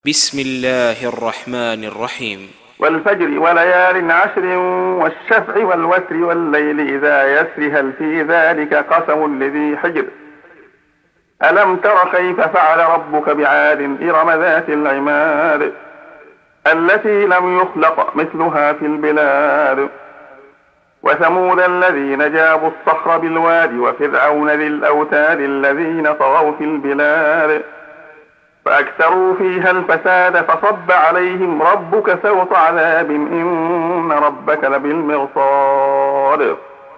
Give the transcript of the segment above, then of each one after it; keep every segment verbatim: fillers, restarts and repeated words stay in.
بسم الله الرحمن الرحيم. والفجر وليال عشر والشفع والوتر والليل إذا يسر هل في ذلك قسم لذي حجر. ألم تر كيف فعل ربك بعاد إرم ذات العماد التي لم يخلق مثلها في البلاد. وثمود الذين جابوا الصخر بالواد وفرعون ذي الأوتاد الذين طغوا في البلاد فأكثروا فيها الفساد فصب عليهم ربك سوط عذاب إن ربك لبالمرصاد.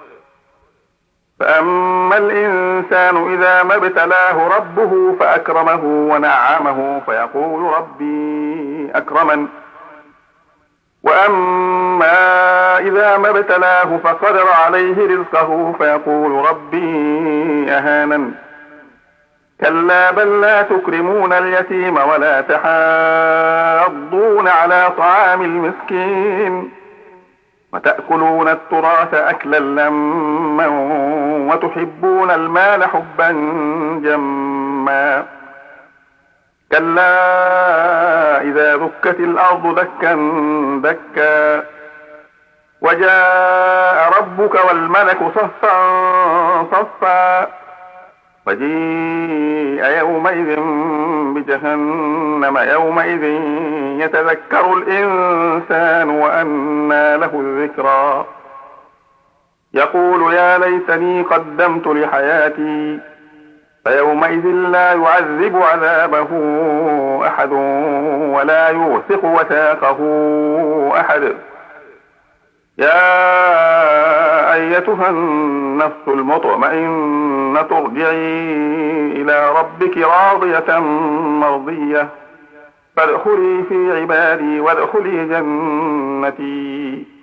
فأما الإنسان إذا ما ابتلاه ربه فأكرمه ونعمه فيقول ربي أكرمن. وأما إذا ما ابتلاه فقدر عليه رزقه فيقول ربي أهانن. كلا بل لا تكرمون اليتيم ولا تحاضون على طعام المسكين وتأكلون التراث أكلا لما وتحبون المال حبا جما. كلا إذا دكت الأرض دكا دكا وجاء ربك والملك صفا صفا وجيء يومئذ بجهنم يومئذ يتذكر الإنسان وأنى له الذكرى يقول يا ليتني قدمت لحياتي فيومئذ لا يعذب عذابه أحد ولا يوثق وثاقه أحد. يا أيتها النفس المطمئنة ارجعي إلى ربك راضية مرضية فادخلي في عبادي وادخلي جنتي.